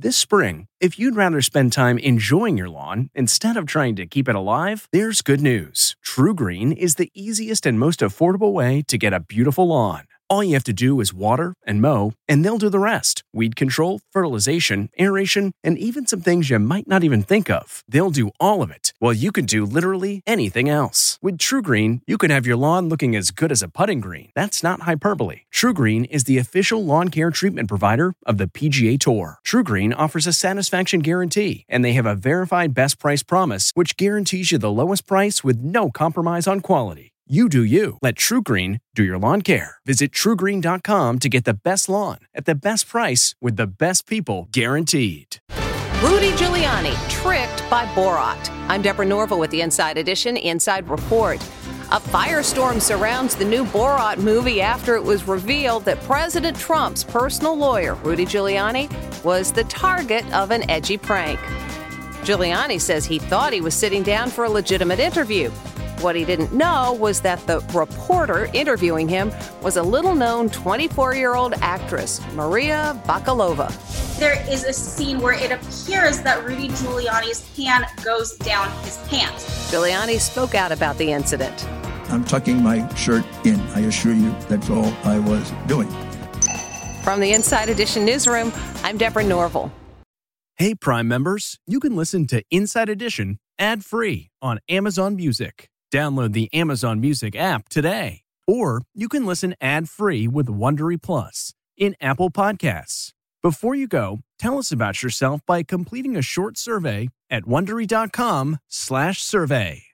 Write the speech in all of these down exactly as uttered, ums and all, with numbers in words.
This spring, if you'd rather spend time enjoying your lawn instead of trying to keep it alive, there's good news. TruGreen is the easiest and most affordable way to get a beautiful lawn. All you have to do is water and mow, and they'll do the rest. Weed control, fertilization, aeration, and even some things you might not even think of. They'll do all of it, while you can do literally anything else. With TruGreen, you can have your lawn looking as good as a putting green. That's not hyperbole. TruGreen is the official lawn care treatment provider of the P G A Tour. TruGreen offers a satisfaction guarantee, and they have a verified best price promise, which guarantees you the lowest price with no compromise on quality. You do you. Let TruGreen do your lawn care. Visit True Green dot com to get the best lawn at the best price with the best people guaranteed. Rudy Giuliani tricked by Borat. I'm Deborah Norville with the Inside Edition Inside Report. A firestorm surrounds the new Borat movie after it was revealed that President Trump's personal lawyer, Rudy Giuliani, was the target of an edgy prank. Giuliani says he thought he was sitting down for a legitimate interview. What he didn't know was that the reporter interviewing him was a little-known twenty-four-year-old actress, Maria Bakalova. There is a scene where it appears that Rudy Giuliani's hand goes down his pants. Giuliani spoke out about the incident. I'm tucking my shirt in. I assure you that's all I was doing. From the Inside Edition newsroom, I'm Deborah Norville. Hey, Prime members, you can listen to Inside Edition ad-free on Amazon Music. Download the Amazon Music app today. Or you can listen ad-free with Wondery Plus in Apple Podcasts. Before you go, tell us about yourself by completing a short survey at Wondery dot com slash survey.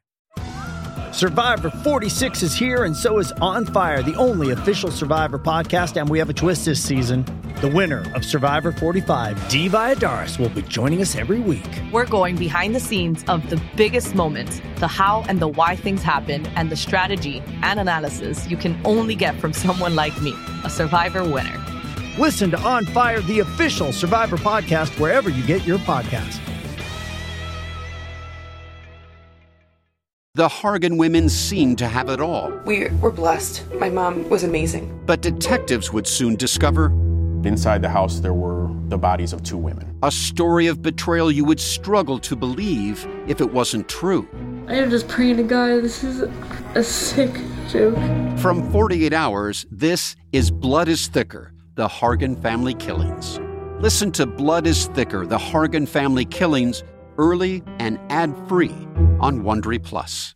Survivor forty-six is here, and so is On Fire, the only official Survivor podcast, and we have a twist this season. The winner of Survivor forty-five, Dee Valladares, will be joining us every week. We're going behind the scenes of the biggest moments, the how and the why things happen, and the strategy and analysis you can only get from someone like me, a Survivor winner. Listen to On Fire, the official Survivor podcast, wherever you get your podcasts. The Hargan women seemed to have it all. We were blessed. My mom was amazing. But detectives would soon discover inside the house there were the bodies of two women. A story of betrayal you would struggle to believe if it wasn't true. I am just praying to God, this is a sick joke. From forty-eight hours, this is Blood is Thicker, the Hargan family killings. Listen to Blood is Thicker, the Hargan family killings, early and ad-free on Wondery Plus.